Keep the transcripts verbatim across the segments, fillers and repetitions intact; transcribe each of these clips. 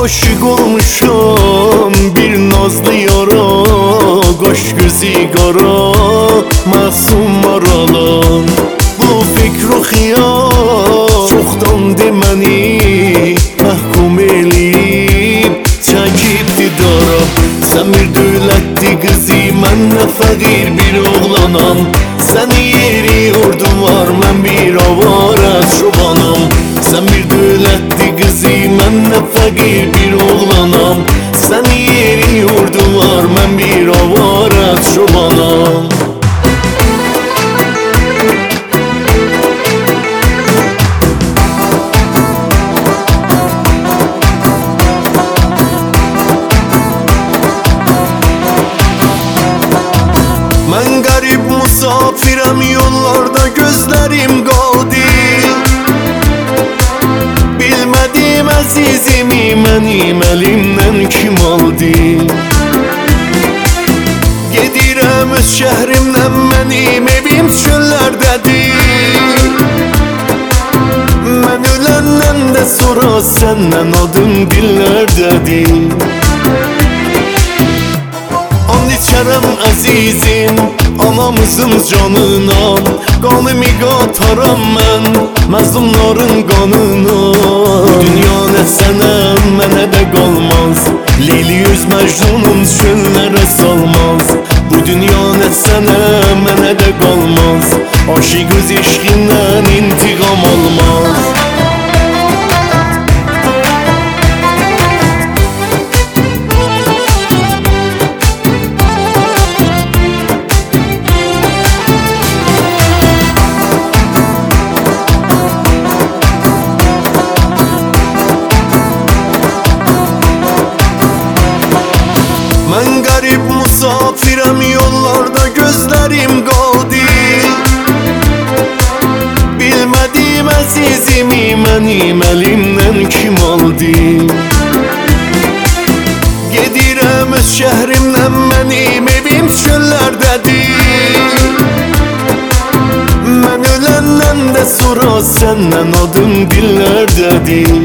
Aşık olmuşum bir nazlı yara, Qaş gözü qara, masum maralan. Bu fikru xiyal çoxdan deməni məhkum eləyib çəkib didara. Sən bir dövlətli qızı, mən nə fəqir bir oğlanam. Səni yeri yurdum var, mən bir avara çobanam. Sən bir dövlətli qızı, mən nə fəqir bir oğlanam. Səni yeri yurdum var, mən bir avara çobanam. Mən qərib musafirəm, yollarda gözlərim qaldı. Bilmədim əzizimi mənim əlimdən kim aldı. Gedirəm öz şəhrimdən, mənim evim çöllərdədir. Mən öləndən də sonra səndən adım dillərdədir. And içərəm əzizim, anamızın canına. Qanımı qataram mən məzlumların qanına. Bu dünya nə sənə, mənə də qalmaz. Leyli yüz Məcnunun çöllərə salmaz. Bu dünya nə sənə, mənə də qalmaz. Aşiq öz eşqindən intiqam almaz. Mən qərib musafirəm, yollarda gözlərim qaldı. Bilmədim əzizimi mənim əlimdən kim aldı. Gedirəm öz şəhrimdən, mənim evim çöllərdədir. Mən öləndən də sonra səndən adım dillərdədir.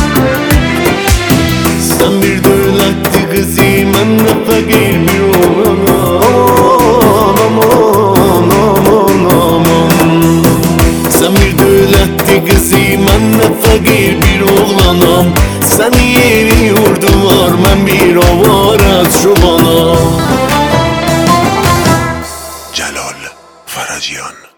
Sən bir dövlətli qızı, mən nə fəqir bir oğlanam. Aman, aman, aman. Sən bir dövlətli qızı, mən nə fəqir bir oğlanam. Səni yeri yurdum var, mən bir avara çobanam. Celal Faraciyan.